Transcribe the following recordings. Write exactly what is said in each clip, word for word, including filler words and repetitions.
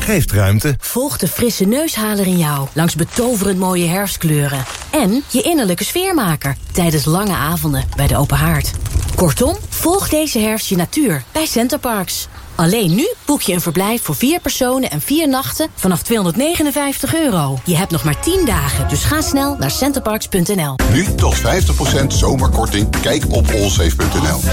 geeft ruimte. Volg de frisse neushaler in jou langs betoverend mooie herfstkleuren. En je innerlijke sfeermaker tijdens lange avonden bij de open haard. Kortom, volg deze herfst je natuur bij Centerparks. Alleen nu boek je een verblijf voor vier personen en vier nachten vanaf tweehonderdnegenenvijftig euro. Je hebt nog maar tien dagen, dus ga snel naar centerparks punt n l. Nu tot vijftig procent zomerkorting. Kijk op allsafe punt n l.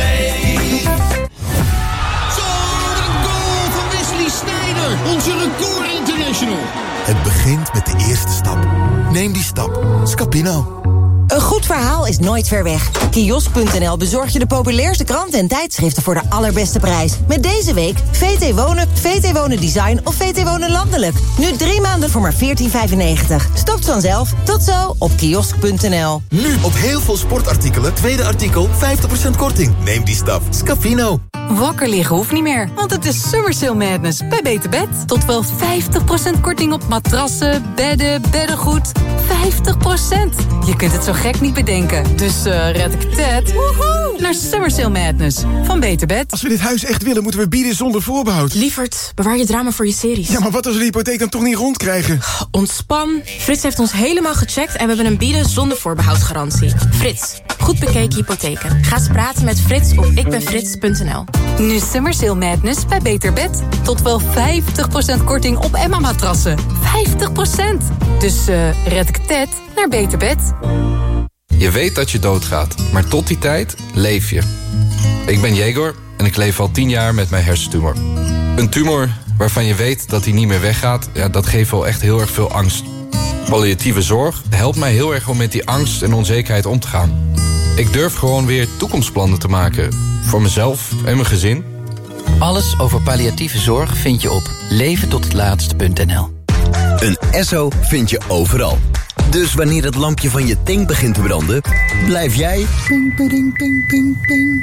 Onze record international. Het begint met de eerste stap. Neem die stap. Scapino. Een goed verhaal is nooit ver weg. Kiosk punt n l bezorgt je de populairste kranten en tijdschriften voor de allerbeste prijs. Met deze week V T Wonen, V T Wonen Design of V T Wonen Landelijk. Nu drie maanden voor maar veertien vijfennegentig. Stopt vanzelf. Tot zo op kiosk punt n l. Nu op heel veel sportartikelen. Tweede artikel vijftig procent korting. Neem die stap. Scapino. Wakker liggen hoeft niet meer, want het is Summer Sale Madness bij Beter Bed. Tot wel vijftig procent korting op matrassen, bedden, beddengoed. vijftig procent. Je kunt het zo gek niet bedenken. Dus uh, red ik het woehoe, naar Summer Sale Madness van Beter Bed. Als we dit huis echt willen, moeten we bieden zonder voorbehoud. Lievert, bewaar je drama voor je series. Ja, maar wat als we de hypotheek dan toch niet rondkrijgen? Ontspan. Frits heeft ons helemaal gecheckt en we hebben een bieden zonder voorbehoud garantie. Frits, goed bekeken hypotheken. Ga eens praten met Frits op ikbenfrits punt n l. Nu Summer Sale Madness bij Beter Bed. Tot wel vijftig procent korting op Emma-matrassen. vijftig procent. Dus uh, red ik het naar Beter Bed. Je weet dat je doodgaat, maar tot die tijd leef je. Ik ben Jegor en ik leef al tien jaar met mijn hersentumor. Een tumor waarvan je weet dat hij niet meer weggaat, ja, dat geeft wel echt heel erg veel angst. Palliatieve zorg helpt mij heel erg om met die angst en onzekerheid om te gaan. Ik durf gewoon weer toekomstplannen te maken. Voor mezelf en mijn gezin. Alles over palliatieve zorg vind je op leven tot het laatst punt n l. Een Esso vind je overal. Dus wanneer het lampje van je tank begint te branden, blijf jij ping, ping, ping, ping, ping.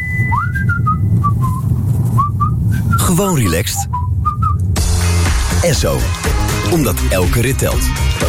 Gewoon relaxed. Esso. Omdat elke rit telt.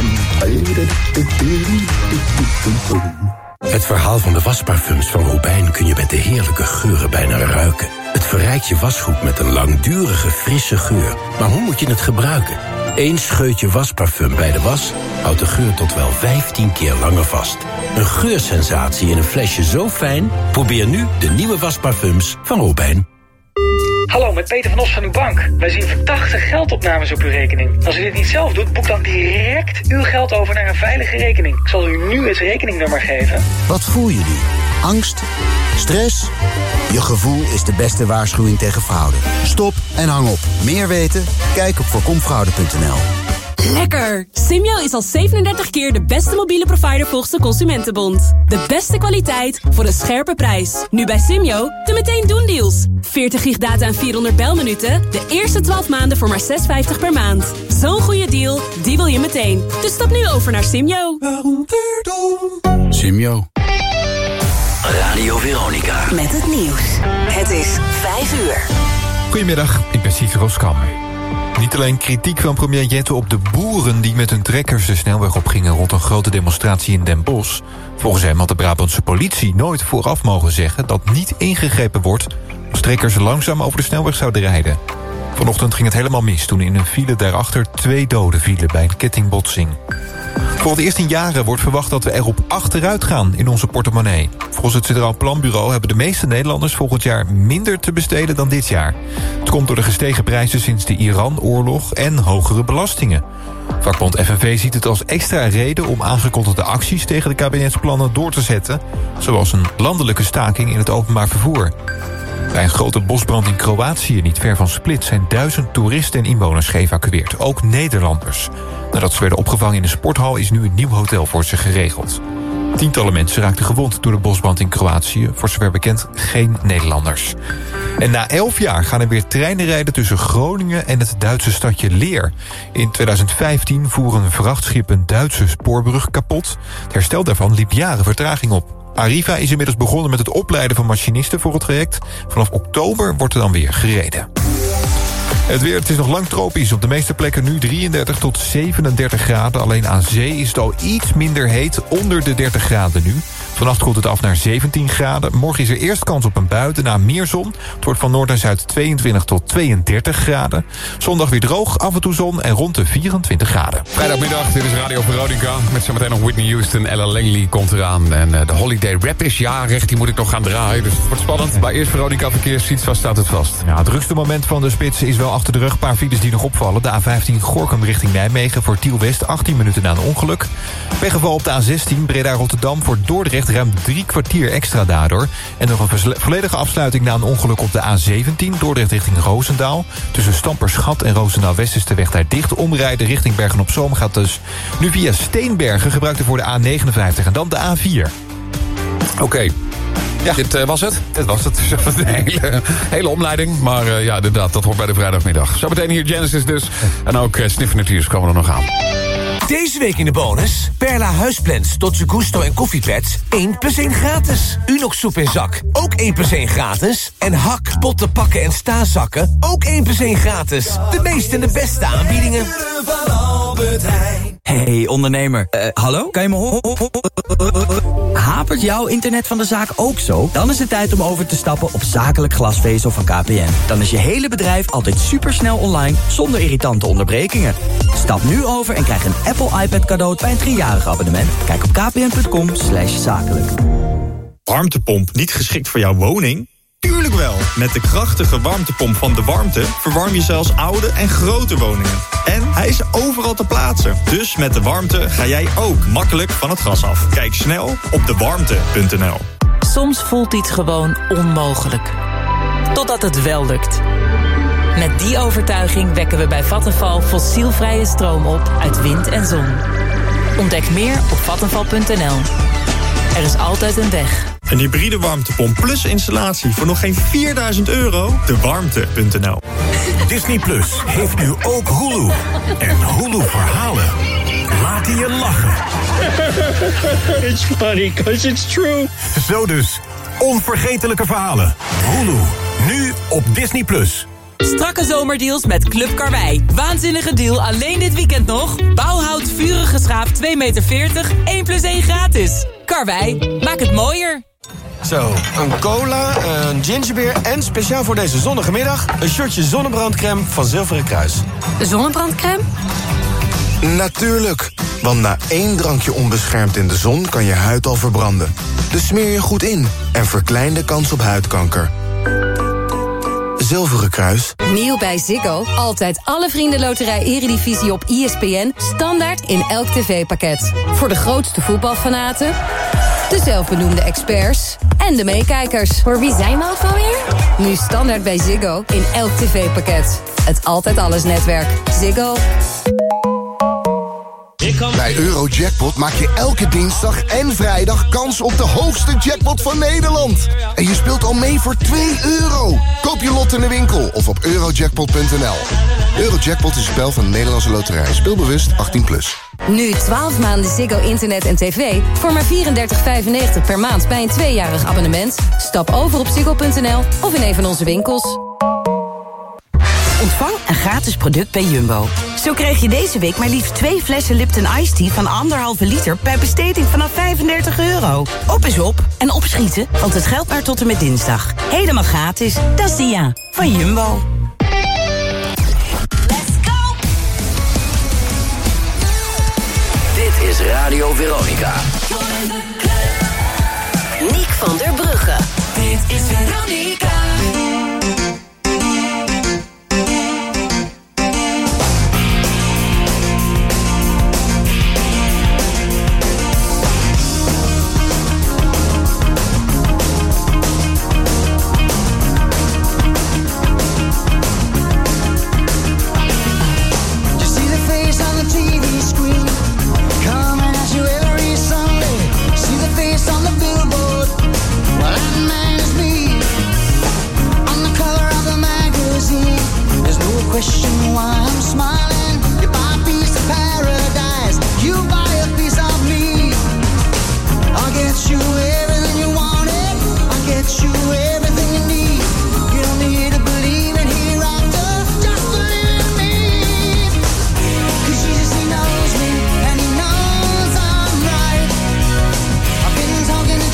Het verhaal van de wasparfums van Robijn kun je met de heerlijke geuren bijna ruiken. Het verrijkt je wasgoed met een langdurige, frisse geur. Maar hoe moet je het gebruiken? Eén scheutje wasparfum bij de was houdt de geur tot wel vijftien keer langer vast. Een geursensatie in een flesje zo fijn? Probeer nu de nieuwe wasparfums van Robijn. Hallo, met Peter van Os van uw bank. Wij zien verdachte geldopnames op uw rekening. Als u dit niet zelf doet, boek dan direct uw geld over naar een veilige rekening. Ik zal u nu het rekeningnummer geven. Wat voel je nu? Angst? Stress? Je gevoel is de beste waarschuwing tegen fraude. Stop en hang op. Meer weten? Kijk op voorkom fraude punt n l. Lekker! Simyo is al zevenendertig keer de beste mobiele provider volgens de Consumentenbond. De beste kwaliteit voor een scherpe prijs. Nu bij Simyo de meteen doen deals. veertig gig data en vierhonderd belminuten. De eerste twaalf maanden voor maar zes vijftig per maand. Zo'n goede deal, die wil je meteen. Dus stap nu over naar Simyo. Simyo. Radio Veronica. Met het nieuws. Het is vijf uur. Goedemiddag, ik ben Sietse Roskammer. Niet alleen kritiek van premier Jette op de boeren die met hun trekkers de snelweg opgingen rond een grote demonstratie in Den Bosch. Volgens hem had de Brabantse politie nooit vooraf mogen zeggen dat niet ingegrepen wordt als trekkers langzaam over de snelweg zouden rijden. Vanochtend ging het helemaal mis toen in een file daarachter twee doden vielen bij een kettingbotsing. Voor het eerst in jaren wordt verwacht dat we erop achteruit gaan in onze portemonnee. Volgens het Centraal Planbureau hebben de meeste Nederlanders volgend jaar minder te besteden dan dit jaar. Het komt door de gestegen prijzen sinds de Iran-oorlog en hogere belastingen. Vakbond F N V ziet het als extra reden om aangekondigde acties tegen de kabinetsplannen door te zetten, zoals een landelijke staking in het openbaar vervoer. Bij een grote bosbrand in Kroatië, niet ver van Split, zijn duizend toeristen en inwoners geëvacueerd, ook Nederlanders. Nadat ze werden opgevangen in een sporthal is nu een nieuw hotel voor ze geregeld. Tientallen mensen raakten gewond door de bosbrand in Kroatië, voor zover bekend geen Nederlanders. En na elf jaar gaan er weer treinen rijden tussen Groningen en het Duitse stadje Leer. In tweeduizend vijftien voer een vrachtschip een Duitse spoorbrug kapot. Het herstel daarvan liep jaren vertraging op. Arriva is inmiddels begonnen met het opleiden van machinisten voor het traject. Vanaf oktober wordt er dan weer gereden. Het weer, het is nog lang tropisch. Op de meeste plekken nu drieëndertig tot zevenendertig graden. Alleen aan zee is het al iets minder heet, onder de dertig graden nu. Vannacht koelt het af naar zeventien graden. Morgen is er eerst kans op een bui, daarna meer zon. Het wordt van noord naar zuid tweeëntwintig tot tweeëndertig graden. Zondag weer droog, af en toe zon en rond de vierentwintig graden. Vrijdagmiddag, dit is Radio Veronica. Met zometeen nog Whitney Houston, Ella Langley komt eraan. En uh, de Holiday Rap is jarig, die moet ik nog gaan draaien. Dus het wordt spannend. Maar eerst Veronica verkeersfiets, staat het vast. Ja, het drukste moment van de spits is wel achter de rug. Een paar files die nog opvallen. De A vijftien Gorinchem richting Nijmegen voor Tiel West, achttien minuten na een ongeluk. Pechgeval op de A zestien Breda-Rotterdam voor Dordrecht ruim drie kwartier extra daardoor. En nog een volledige afsluiting na een ongeluk op de A zeventien Dordrecht richting Roosendaal. Tussen Stamperschat en Roosendaal-West is de weg daar dicht. Omrijden richting Bergen-op-Zoom gaat dus nu via Steenbergen, gebruikt er voor de A negenenvijftig en dan de A vier. Oké. Okay. Ja, dit uh, was het. Dit was het. Een hele, hele omleiding. Maar uh, ja, inderdaad, dat hoort bij de vrijdagmiddag. Zometeen hier Genesis dus. En ook uh, Sniffen Natuur's komen er nog aan. Deze week in de bonus. Perla huisplans, Dolce Gusto en koffiepads. één plus één gratis. Unox soep in zak. Ook één plus één gratis. En Hak, potten, pakken en staanzakken. Ook één plus één gratis. De meeste en de beste aanbiedingen. Hey ondernemer, uh, hallo? Kan je me horen? Hapert jouw internet van de zaak ook zo? Dan is het tijd om over te stappen op zakelijk glasvezel van K P N. Dan is je hele bedrijf altijd supersnel online zonder irritante onderbrekingen. Stap nu over en krijg een Apple iPad cadeau bij een driejarig abonnement. Kijk op kpn.com slash zakelijk. Warmtepomp niet geschikt voor jouw woning? Tuurlijk wel! Met de krachtige warmtepomp van De Warmte verwarm je zelfs oude en grote woningen. En hij is overal te plaatsen. Dus met De Warmte ga jij ook makkelijk van het gas af. Kijk snel op de warmte punt n l. Soms voelt iets gewoon onmogelijk. Totdat het wel lukt. Met die overtuiging wekken we bij Vattenfall fossielvrije stroom op uit wind en zon. Ontdek meer op vattenfall punt n l. Er is altijd een weg. Een hybride warmtepomp plus installatie voor nog geen vierduizend euro? de warmte punt n l. Disney Plus heeft nu ook Hulu. En Hulu-verhalen laten je lachen. It's funny because it's true. Zo dus, onvergetelijke verhalen. Hulu, nu op Disney Plus. Strakke zomerdeals met Club Karwei. Waanzinnige deal alleen dit weekend nog. Bauhout vurige schaap twee meter veertig, één plus één gratis. Karwei, maak het mooier. Zo, een cola, een gingerbeer en speciaal voor deze zonnige middag... een shotje zonnebrandcrème van Zilveren Kruis. Zonnebrandcrème? Natuurlijk, want na één drankje onbeschermd in de zon kan je huid al verbranden. Dus smeer je goed in en verklein de kans op huidkanker. Zilveren Kruis. Nieuw bij Ziggo. Altijd alle vriendenloterij Eredivisie op I S P N. Standaard in elk tv-pakket. Voor de grootste voetbalfanaten, de zelfbenoemde experts en de meekijkers. Voor wie zijn we ook alweer? Nu standaard bij Ziggo in elk tv-pakket. Het Altijd Alles netwerk. Ziggo. Bij Eurojackpot maak je elke dinsdag en vrijdag kans op de hoogste jackpot van Nederland. En je speelt al mee voor twee euro. Koop je lot in de winkel of op eurojackpot punt n l. Eurojackpot is een spel van de Nederlandse Loterij. Speelbewust achttien plus. Nu twaalf maanden Ziggo internet en tv voor maar vierendertig vijfennegentig per maand bij een tweejarig abonnement. Stap over op ziggo punt n l of in een van onze winkels. Ontvang een gratis product bij Jumbo. Zo kreeg je deze week maar liefst twee flessen Lipton Ice Tea van anderhalve liter per besteding vanaf vijfendertig euro. Op is op en opschieten, want het geldt maar tot en met dinsdag. Helemaal gratis. Dat is Dia van Jumbo. Let's go! Dit is Radio Veronica. Niek van der Brugge. Dit is Veronica. Question why I'm smiling. You buy a piece of paradise, you buy a piece of me. I'll get you everything you wanted, I'll get you everything you need. You don't need to believe in hereafter, just believe in me. Cause Jesus, he knows me, and he knows I'm right. I've been talking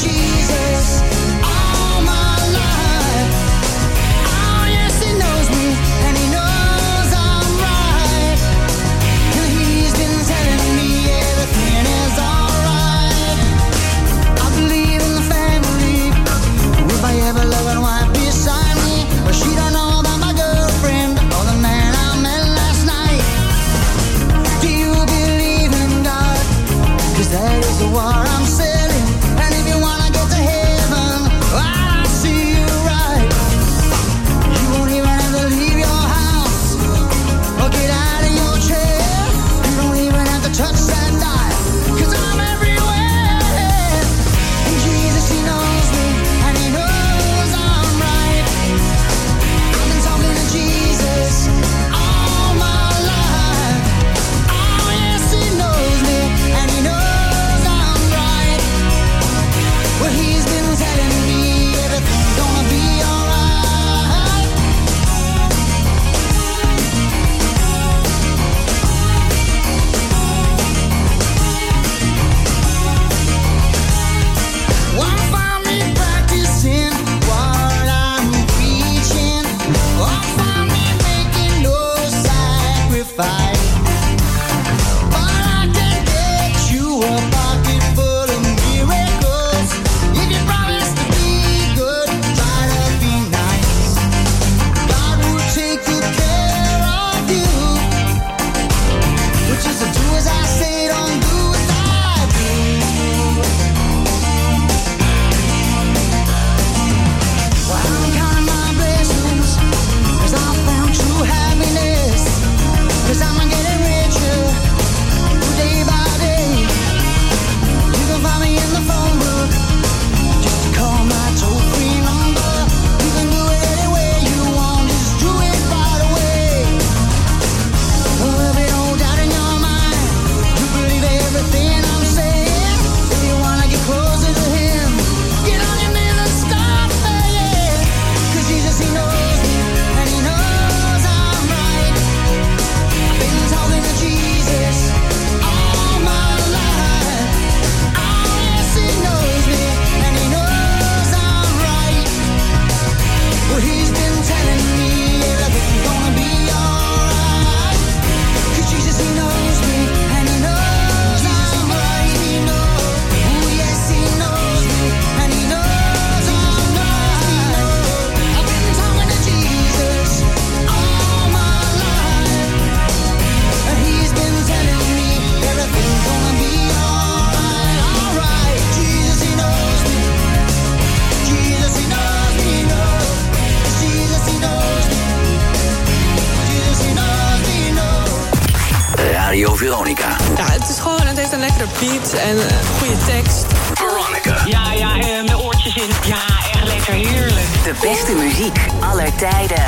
Radio Veronica. Ja, het is gewoon, het heeft een lekkere beat en een goede tekst. Veronica. Ja, ja, uh, met oortjes in. Ja, echt lekker heerlijk. De beste muziek aller tijden.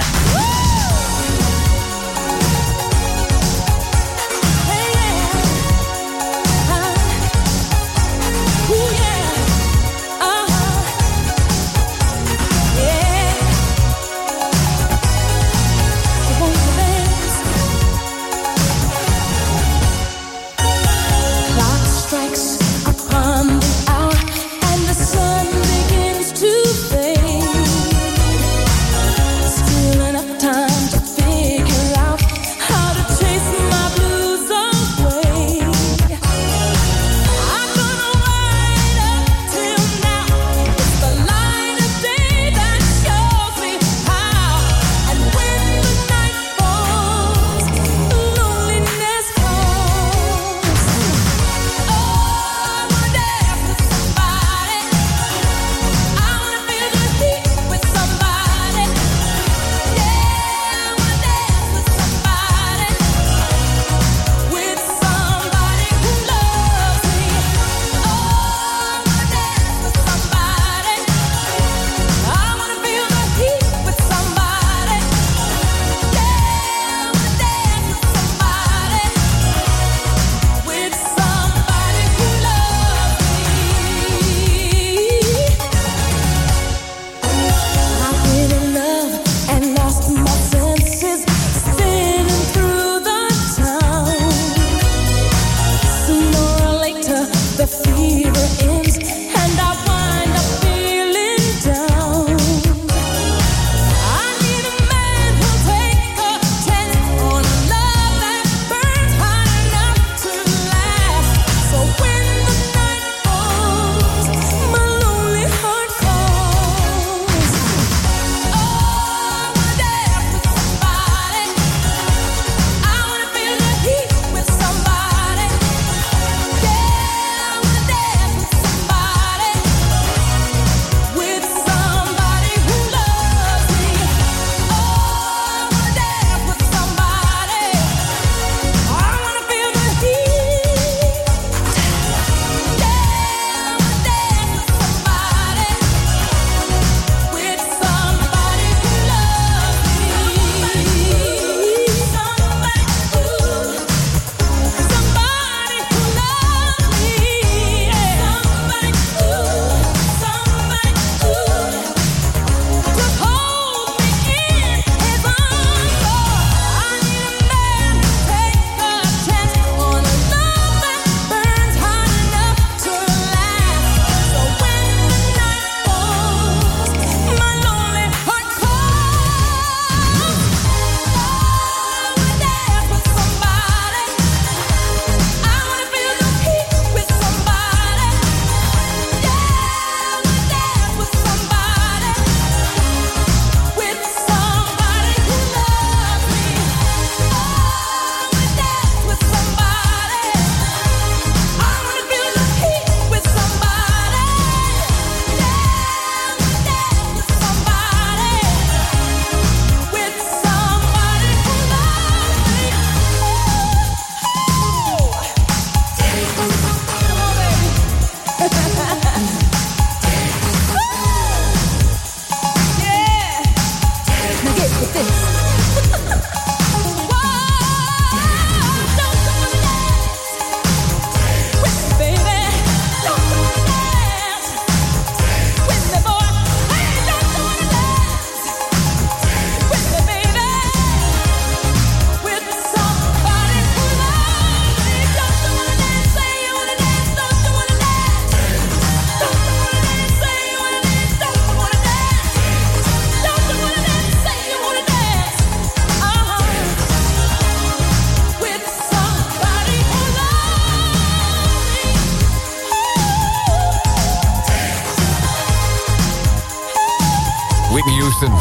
Whitney Houston.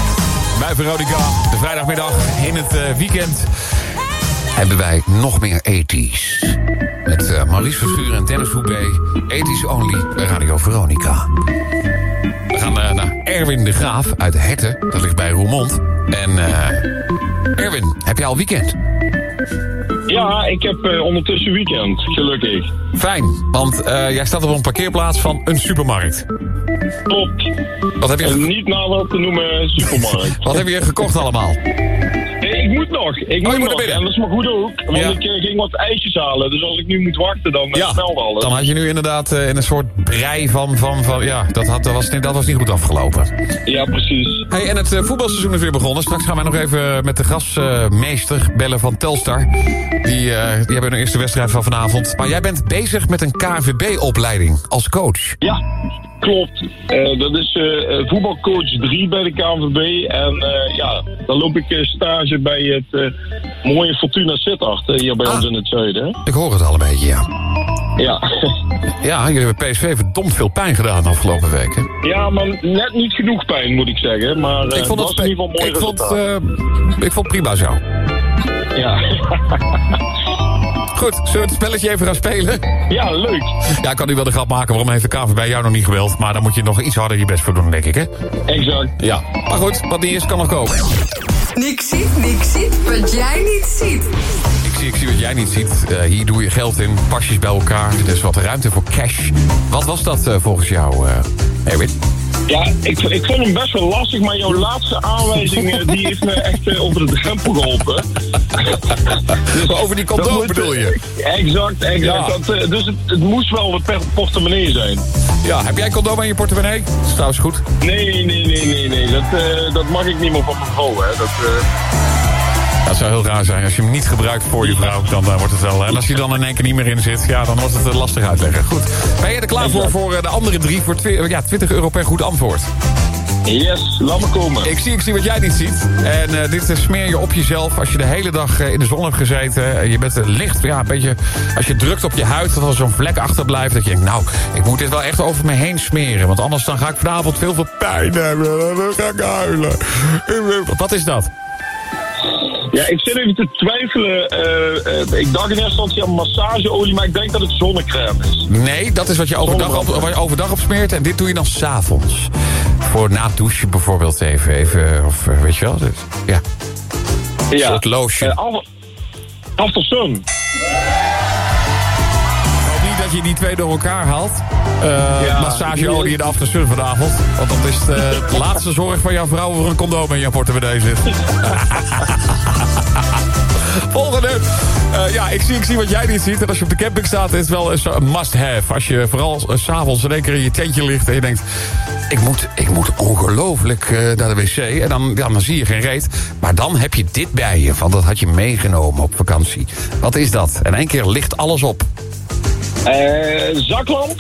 Bij Veronica, de vrijdagmiddag in het uh, weekend... hebben wij nog meer ethisch. Met uh, Marlies Verschuur en Dennis Hoebe. Ethisch only bij Radio Veronica. We gaan uh, naar Erwin de Graaf uit Herten. Dat ligt bij Roermond. En uh, Erwin, heb jij al weekend? Ja, ik heb uh, ondertussen weekend, gelukkig. Fijn, want uh, jij staat op een parkeerplaats van een supermarkt. Klopt. Wat heb je ge- niet naar wat te noemen supermarkt. Wat heb je gekocht allemaal? Nee, ik moet nog. Ik oh, moet, moet nog. En dat is maar goed ook. Want ja. ik uh, ging wat ijsjes halen. Dus als ik nu moet wachten, dan ja. snel alles. Dan had je nu inderdaad uh, in een soort brei van... van, van ja, dat, had, dat, was, dat was niet goed afgelopen. Ja, precies. Hey, en het uh, voetbalseizoen is weer begonnen. Straks gaan wij nog even met de grasmeester uh, bellen van Telstar. Die, uh, die hebben hun eerste wedstrijd van vanavond. Maar jij bent bezig met een K V B-opleiding als coach. Ja. Klopt. Uh, dat is uh, voetbalcoach drie bij de K V B. En uh, ja, dan loop ik uh, stage bij het uh, mooie Fortuna Sittard uh, hier bij ah, ons in het zuiden. Hè? Ik hoor het al een beetje, ja. Ja. Ja, jullie hebben P S V verdomd veel pijn gedaan de afgelopen weken. Ja, maar net niet genoeg pijn, moet ik zeggen. Maar uh, ik vond het was in ieder geval mooi ik vond, uh, ik vond prima zo. Ja. Goed, zullen we het spelletje even gaan spelen? Ja, leuk. Ja, ik kan nu wel de grap maken, waarom heeft de K V B jou nog niet gebeld? Maar dan moet je nog iets harder je best voor doen, denk ik, hè? Exact. Ja, maar goed, wat niet is, kan nog komen. Niks ziet, niks ziet, wat jij niet ziet. Ik zie, ik zie wat jij niet ziet. Uh, hier doe je geld in, pasjes bij elkaar. Er is wat ruimte voor cash. Wat was dat uh, volgens jou, uh, Erwin? Ja, ik, ik vond hem best wel lastig, maar jouw laatste aanwijzing uh, die heeft me echt uh, over de drempel geholpen. Dus over die condoom bedoel je? Exact, exact. Ja. Dat, uh, dus het, het moest wel wat per portemonnee zijn. Ja, heb jij een condoom aan je portemonnee? Dat is trouwens goed. Nee, nee, nee, nee, nee. Dat, uh, dat mag ik niet meer van mijn vrouw, hè. Dat... Uh... Dat zou heel raar zijn. Als je hem niet gebruikt voor je vrouw, dan uh, wordt het wel... En als je dan in één keer niet meer in zit, ja, dan wordt het uh, lastig uitleggen. Goed. Ben je er klaar voor voor uh, de andere drie voor twi- ja, twintig euro per goed antwoord? Yes, laat me komen. Ik zie, ik zie wat jij niet ziet. En uh, dit uh, smeer je op jezelf als je de hele dag uh, in de zon hebt gezeten. Uh, je bent uh, licht, ja, een beetje... Als je drukt op je huid, dat er zo'n vlek achterblijft. Dat je denkt, nou, ik moet dit wel echt over me heen smeren. Want anders dan ga ik vanavond veel veel pijn hebben. Dan ga ik huilen. Wat is dat? Ja, ik zit even te twijfelen. Uh, uh, ik dacht in eerste instantie aan massageolie, maar ik denk dat het zonnecrème is. Nee, dat is wat je overdag op, wat je overdag op smeert. En dit doe je dan 's avonds. Voor na het douchen bijvoorbeeld even. even of weet je wel. Dus, ja. Ja. Een soort lotion. Uh, after sun. Ik hoop niet dat je die twee door elkaar haalt. Uh, ja, massageolie en de after sun vanavond. Want dat is de, de laatste zorg van jouw vrouw voor een condoom in jouw portemonnee zit. Volgende. Uh, ja, ik zie, ik zie wat jij niet ziet. En als je op de camping staat, is het wel een must-have. Als je vooral uh, 's avonds in één keer in je tentje ligt en je denkt... Ik moet, ik moet ongelooflijk uh, naar de wc. En dan, ja, dan zie je geen reet. Maar dan heb je dit bij je. Want dat had je meegenomen op vakantie. Wat is dat? En één keer ligt alles op. Eh, uh, zaklamp.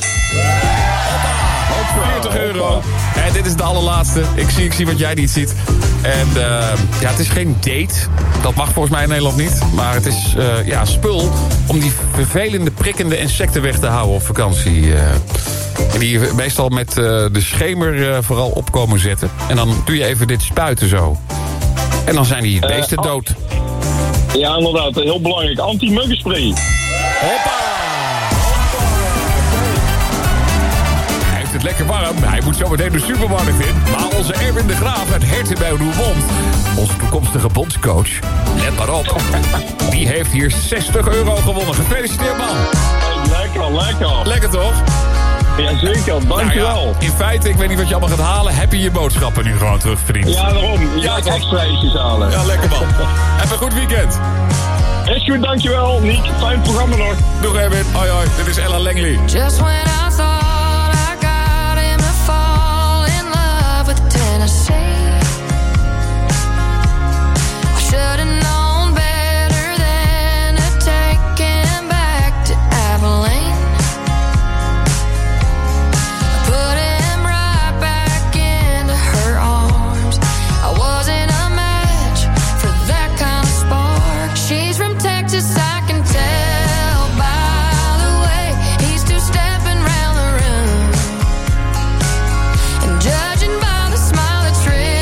veertig euro. En dit is de allerlaatste. Ik zie, ik zie wat jij niet ziet. En uh, ja, het is geen date. Dat mag volgens mij in Nederland niet. Maar het is uh, ja, spul om die vervelende, prikkende insecten weg te houden op vakantie. Uh, en die je meestal met uh, de schemer uh, vooral opkomen zetten. En dan doe je even dit spuiten zo. En dan zijn die beesten uh, dood. Ja, inderdaad. Heel belangrijk. Anti-muggenspray. Hoppa! Het lekker warm. Hij moet zo meteen de supermarkt in. Maar onze Erwin de Graaf uit Herten bij Roermond, onze toekomstige bondscoach, let maar op, die heeft hier zestig euro gewonnen. Gefeliciteerd, man. Lekker, lekker. Lekker toch? Ja, zeker. Dankjewel. Nou ja, in feite, ik weet niet wat je allemaal gaat halen, heb je je boodschappen nu gewoon terugverdiend. Ja, daarom. Je ja, gaat extra ijsjes halen. Ja, lekker man. Even een goed weekend. Is goed, dankjewel. Niek, fijn programma nog. Doeg Erwin. Hoi hoi, dit is Ella Langley. Just when I thought trip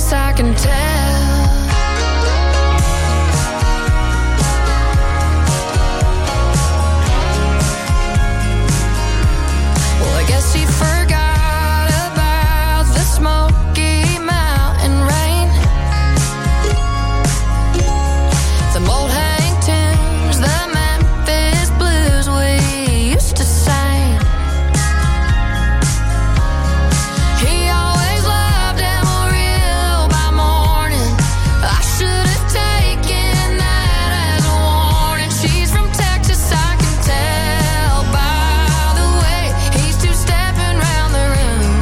Texas, I can tell. Well, I guess he forgot about the Smoky Mountain rain. The old hang tunes, the Memphis blues we used to sing. He always loved Amarillo by morning. I should have taken that as a warning. She's from Texas, I can tell by the way he's two-stepping round the room.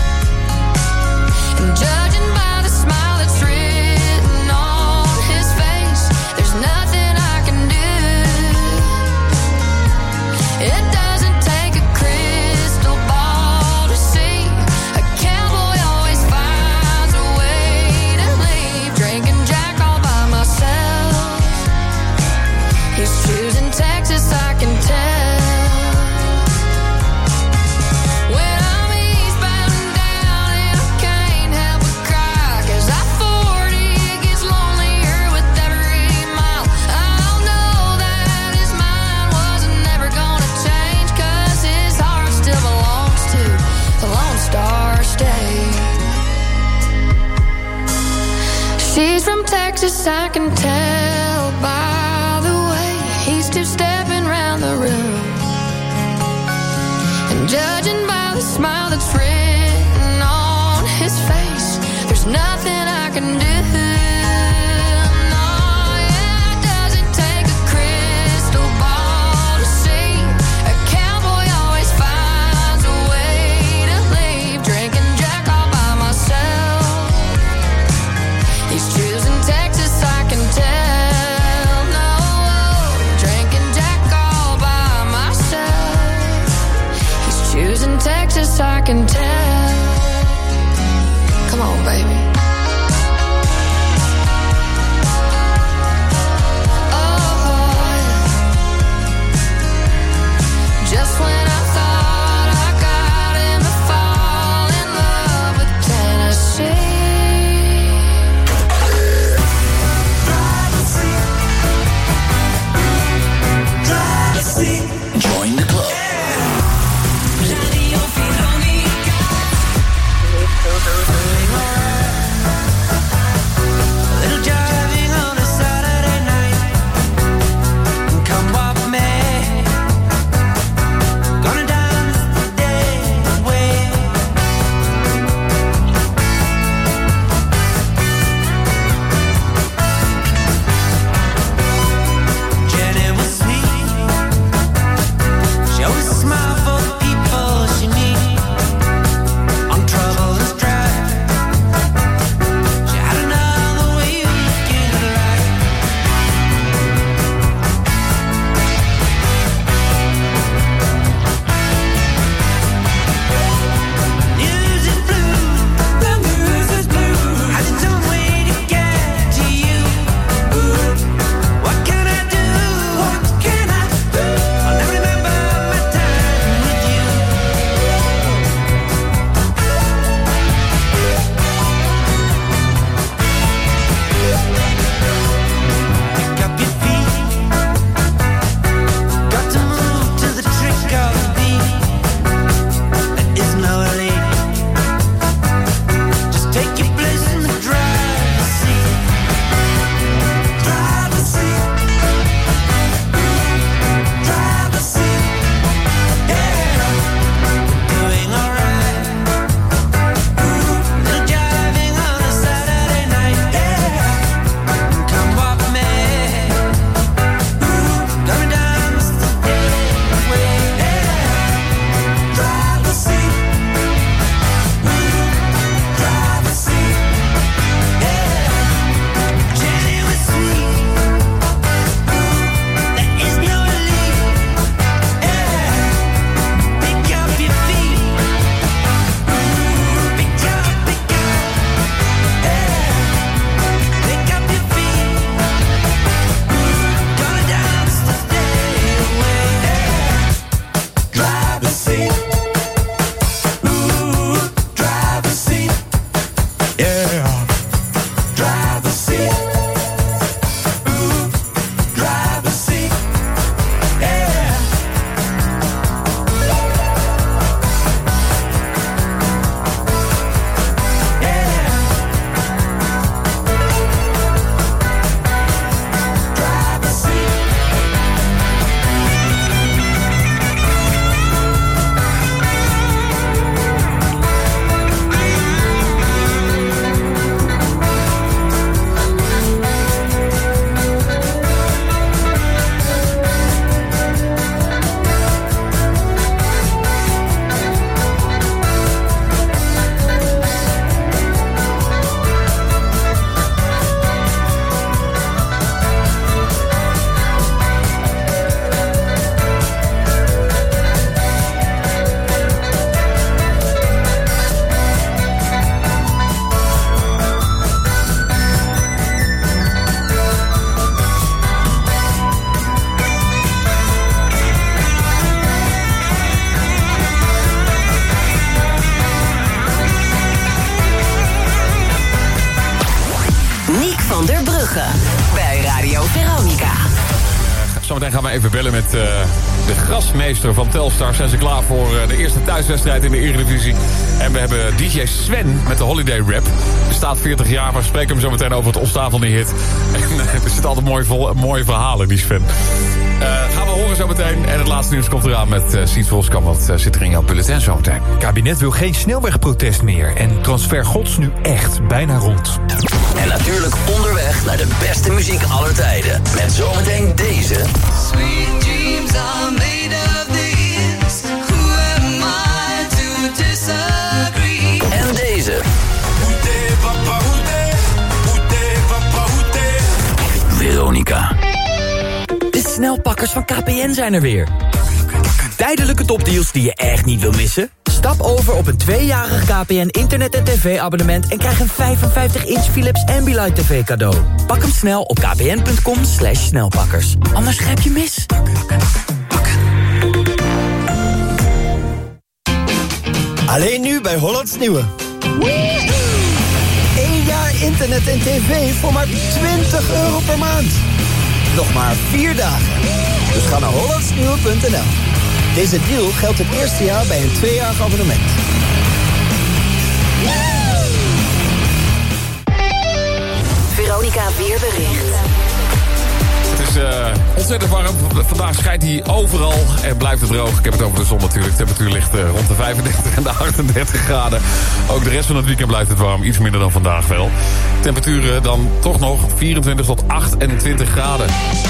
And judging by the smile that's written on his face, there's nothing I can do. It doesn't take a crystal ball to see. A cowboy always finds a way to leave. Drinking Jack all by myself. He's choosing Texas, I can tell. When I'm eastbound and down and I can't help but cry, 'cause I forty gets lonelier with every mile. I'll know that his mind wasn't never gonna change, 'cause his heart still belongs to the Lone Star State. She's from Texas, I can tell by the way he's two-stepping round the room. And judging by the smile that's written on his face, there's nothing I can do. No, yeah, it doesn't take a crystal ball to see. A cowboy always finds a way to leave. Drinking Jack all by myself. He's choosing Texas, I can tell. No, drinking Jack all by myself. He's choosing Morgen bij Radio Veronica. Zometeen gaan we even bellen met uh, de grasmeester van Telstar. Zijn ze klaar voor uh, de eerste thuiswedstrijd in de Eredivisie. En we hebben D J Sven met de Holiday Rap. Bestaat veertig jaar, maar we spreken hem zo meteen over het ontstaan van die hit. En uh, er zitten altijd mooie, vol, mooie verhalen, die Sven. Uh, gaan we horen zo meteen. En het laatste nieuws komt eraan met uh, Siets Wolskamp. Wat uh, zit er in jouw bulletin zo meteen? Het kabinet wil geen snelwegprotest meer. En transfer Gods nu echt bijna rond. En natuurlijk onderweg naar de beste muziek aller tijden. Met zometeen deze. Sweet dreams are made of these. Who am I to disagree? En deze. Veronica. De snelpakkers van K P N zijn er weer. Tijdelijke topdeals die je echt niet wil missen? Stap over op een tweejarig K P N internet- en tv-abonnement... en krijg een vijfenvijftig inch Philips Ambilight T V cadeau. Pak hem snel op kpn.com slash snelpakkers. Anders grijp je mis. Alleen nu bij Hollands Nieuwe. Eén jaar internet en tv voor maar twintig euro per maand. Nog maar vier dagen. Dus ga naar hollandsnieuwe punt n l. Deze deal geldt het eerste jaar bij een tweejarig abonnement. Veronica Weerbericht. Het is uh, ontzettend warm. Vandaag schijnt hij overal en blijft het droog. Ik heb het over de zon natuurlijk. De temperatuur ligt uh, rond de vijfendertig en de achtendertig graden. Ook de rest van het weekend blijft het warm. Iets minder dan vandaag wel. Temperaturen dan toch nog vierentwintig tot achtentwintig graden.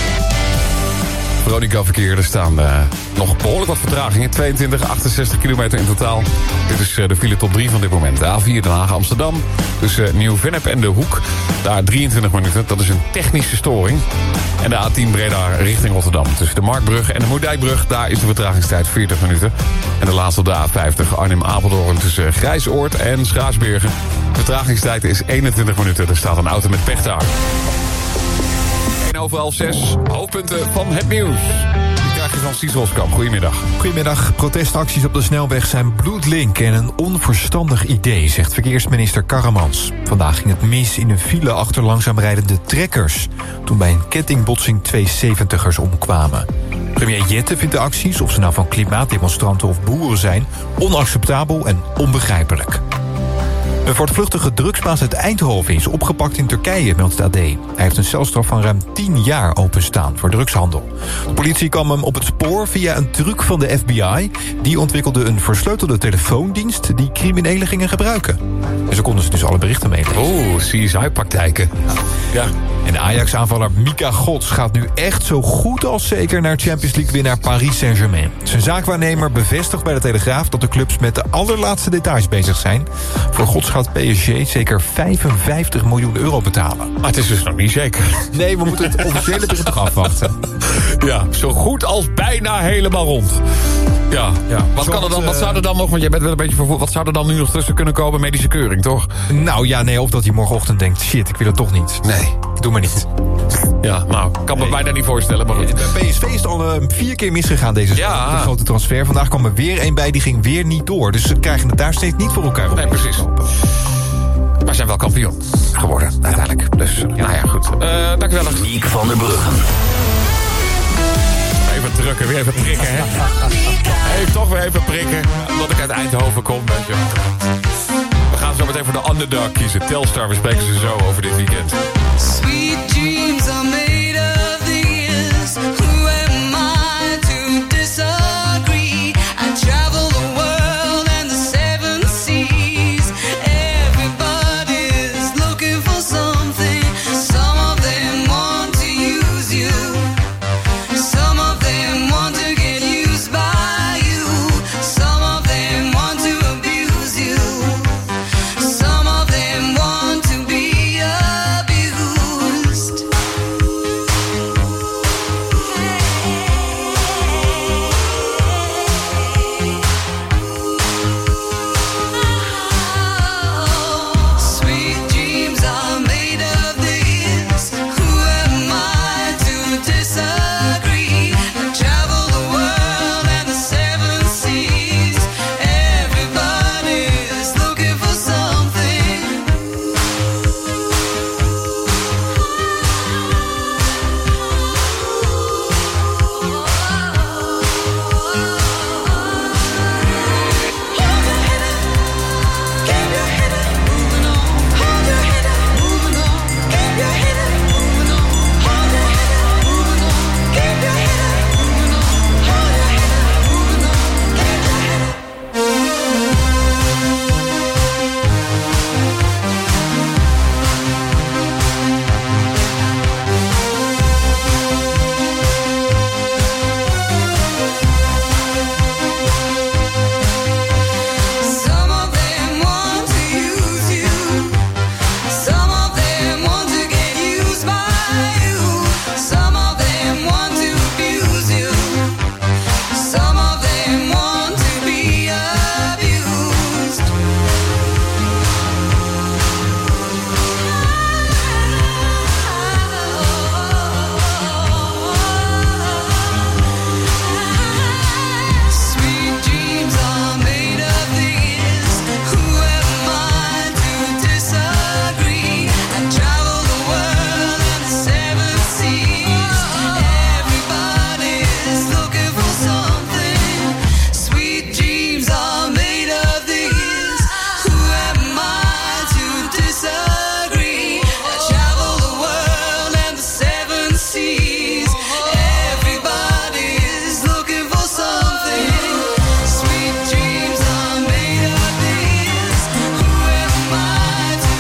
Veronica-verkeer, er staan uh, nog behoorlijk wat vertragingen. tweeëntwintig, achtenzestig kilometer in totaal. Dit is uh, de file top drie van dit moment. De A vier Den Haag Amsterdam. Tussen uh, Nieuw-Vennep en De Hoek. Daar drieëntwintig minuten. Dat is een technische storing. En de A tien Breda richting Rotterdam. Tussen de Marktbrug en de Moerdijkbrug. Daar is de vertragingstijd veertig minuten. En de laatste op de A vijftig Arnhem-Apeldoorn. Tussen Grijsoord en Schaarsbergen. De vertragingstijd is eenentwintig minuten. Er staat een auto met pech daar. Over half zes, hoofdpunten van het nieuws. Die krijg je van Siets Wolskamp. Goedemiddag. Goedemiddag. Protestacties op de snelweg zijn bloedlink en een onverstandig idee, zegt verkeersminister Karremans. Vandaag ging het mis in een file achter langzaam rijdende trekkers, toen bij een kettingbotsing twee zeventigers omkwamen. Premier Jette vindt de acties, of ze nou van klimaatdemonstranten of boeren zijn, onacceptabel en onbegrijpelijk. Een voortvluchtige drugsbaas uit Eindhoven is opgepakt in Turkije, meldt het A D. Hij heeft een celstraf van ruim tien jaar openstaan voor drugshandel. De politie kwam hem op het spoor via een truc van de F B I. Die ontwikkelde een versleutelde telefoondienst die criminelen gingen gebruiken. En zo konden ze dus alle berichten meelezen. Oeh, C S I-praktijken. Ja. En de Ajax-aanvaller Mika Gods gaat nu echt zo goed als zeker naar Champions League-winnaar Paris Saint-Germain. Zijn zaakwaarnemer bevestigt bij de Telegraaf dat de clubs met de allerlaatste details bezig zijn. Voor Gods gaat P S G zeker vijfenvijftig miljoen euro betalen. Maar het is dus nog niet zeker. Nee, we moeten het officiële bericht nog afwachten. Ja, zo goed als bijna helemaal rond. Ja, ja. Wat, kan er dan, wat zou er dan nog, want jij bent wel een beetje vervoerd, wat zou er dan nu nog tussen kunnen komen? Medische keuring, toch? Nou ja, nee, of dat hij morgenochtend denkt, shit, ik wil het toch niet. Nee. Doe maar niet. Ja, nou, kan me nee. bijna niet voorstellen, maar goed. Bij P S V is het al uh, vier keer misgegaan deze ja. de grote transfer. Vandaag kwam er weer één bij, die ging weer niet door. Dus ze krijgen het daar steeds niet voor elkaar. Nee, precies. Maar zijn wel kampioen geworden, uiteindelijk. Dus, ja. nou ja, goed. Uh, dankjewel. Niek van der Bruggen. Even drukken, weer even prikken, hè? Even toch weer even prikken, omdat ik uit Eindhoven kom, weet je. We gaan zo meteen voor de underdog kiezen. Telstar, we spreken ze zo over dit weekend. Sweet dreams are made of these. Who am I to disagree? I travel the world and the seven seas. Everybody's looking for something. Some of them want to use you. Some of them want to get used by you. Some of them want to abuse you. Some of them want to be abused.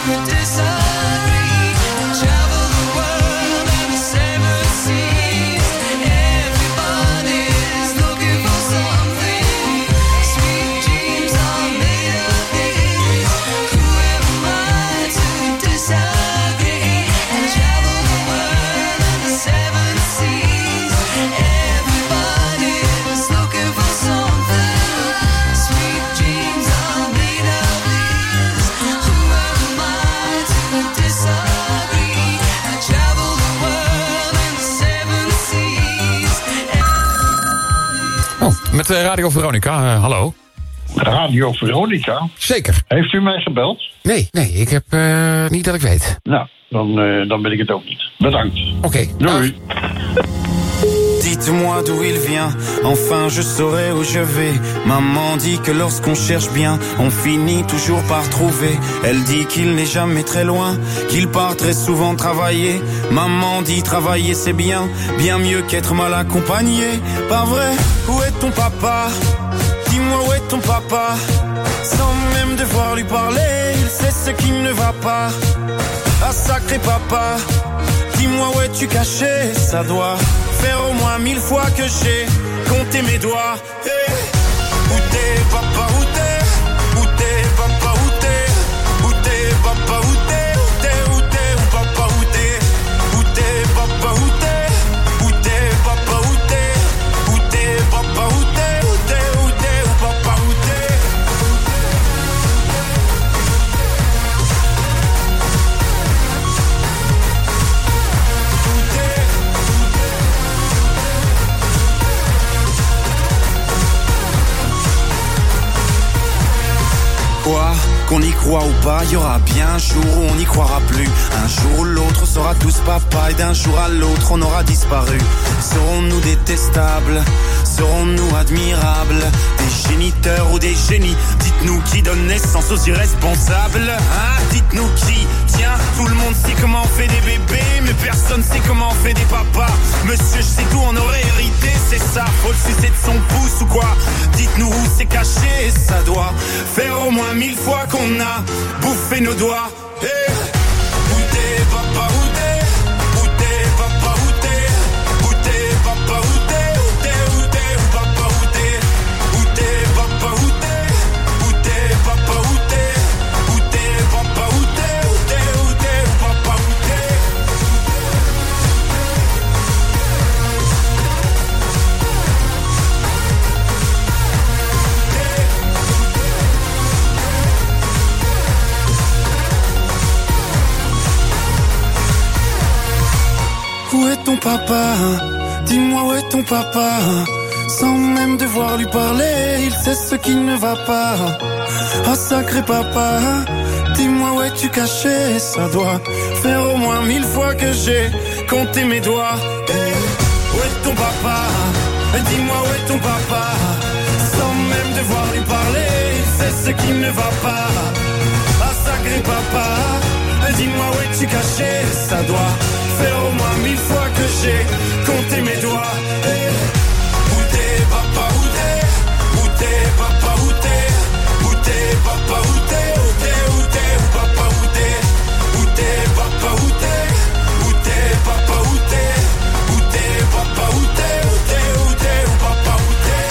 could disagree. Travel the world and the seven seas. Everybody's looking for something. Sweet dreams are made of these. Who am I to disagree? And travel the world and the seven seas. Everybody's looking for something. Sweet dreams are made of these. Who am I to disagree? I travel the world and the seven seas. Oh, met uh, Radio Veronica, uh, hallo. Radio Veronica? Zeker. Heeft u mij gebeld? Nee, nee, ik heb uh, niet dat ik weet. Nou, dan, uh, dan ben ik het ook niet. Bedankt. Oké. Okay. Doei. Dites-moi d'où il vient, enfin je saurai où je vais. Maman dit que lorsqu'on cherche bien, on finit toujours par trouver. Elle dit qu'il n'est jamais très loin, qu'il part très souvent travailler. Maman dit travailler c'est bien, bien mieux qu'être mal accompagné. Pas vrai, où est ton papa? Dis-moi où est ton papa? Sans même devoir lui parler, il sait ce qui ne va pas. Ah sacré papa, dis-moi où es-tu caché? Ça doit faire au moins mille fois que j'ai compté mes doigts. Hey. Où t'es papa, où t'es? Où t'es papa, où t'es? Où t'es papa, où t'es? Où t'es, où t'es, où papa, où t'es? Où t'es papa, où t'es? Où t'es papa, où t'es? Où t'es papa, où t'es? Où t'es, où t'es, où papa, où t'es? Quoi, qu'on y croit ou pas, il y aura bien un jour où on n'y croira plus. Un jour ou l'autre, on sera tous papa et d'un jour à l'autre, on aura disparu. Serons-nous détestables? Serons-nous admirables? Des géniteurs ou des génies? Dites-nous qui donne naissance aux irresponsables. Hein? Dites-nous qui? Tiens, tout le monde sait comment on fait des bébés, mais personne sait comment on fait des papas. Monsieur, je sais tout, on aurait hérité, c'est ça. Faut le sucer de son pouce ou quoi? Dites-nous où c'est caché, ça doit faire au moins mille fois qu'on a bouffé nos doigts. Hey. Où t'es papa, où t'es? Où t'es papa, où t'es? Où t'es papa, où t'es? Où t'es, où t'es, où papa, où t'es? Où t'es papa, où t'es? Où t'es papa, où t'es? Où t'es papa, où t'es? Où t'es, où t'es, où papa, où t'es? Où est ton papa? Dis-moi où est ton papa? Sans même devoir lui parler, il sait ce qui ne va pas. Ah sacré papa, dis-moi où es-tu caché? Ça doit faire au moins mille fois que j'ai compté mes doigts. Hey. Où est ton papa? Dis-moi où est ton papa? Sans même devoir lui parler, il sait ce qui ne va pas. Ah sacré papa, dis-moi où es-tu caché? Ça doit faire au moins mille fois que j'ai compté mes doigts. Hey. Où t'es papa, où t'es? Où t'es papa, où t'es? Où t'es papa, où t'es? Où t'es, où t'es, où papa, où t'es? Où t'es papa, où t'es? Où t'es papa, où t'es? Où t'es papa, où t'es? Où t'es, où t'es, où papa, où t'es?